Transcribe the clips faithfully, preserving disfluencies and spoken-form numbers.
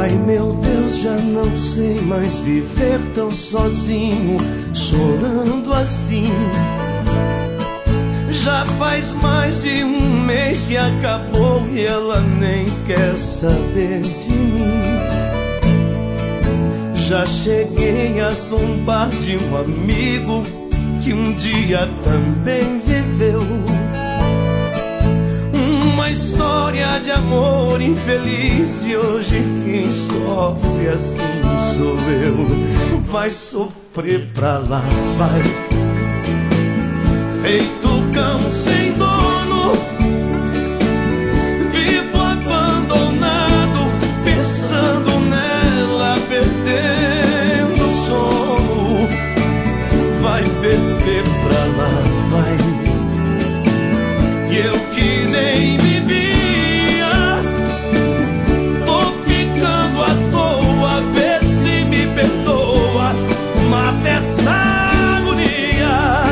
Ai meu Deus, já não sei mais viver tão sozinho, chorando assim. Já faz mais de um mês que acabou e ela nem quer saber de mim. Já cheguei a zombar de um amigo que um dia também viveu uma história de amor infeliz, e hoje quem sofre assim sou eu. Vai sofrer pra lá, vai, feito cão sem dono, vivo abandonado, pensando nela, perdendo o sono. Vai perder pra lá, vai, que eu que nem me via, tô ficando à toa, vê se me perdoa, mata essa agonia.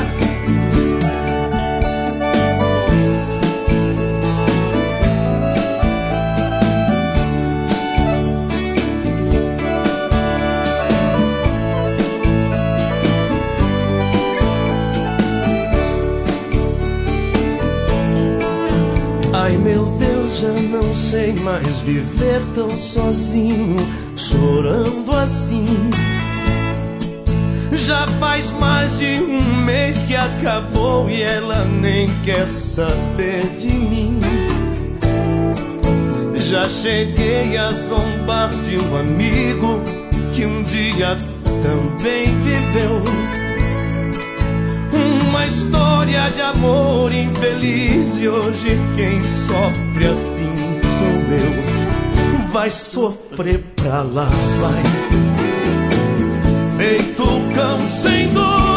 Ai meu Deus, já não sei mais viver tão sozinho, chorando assim. Já faz mais de um mês que acabou e ela nem quer saber de mim. Já cheguei a zombar de um amigo que um dia também viveu uma história de amor infeliz, e hoje quem sofre assim sou eu. Vai sofrer pra lá, vai, feito cão sem dor,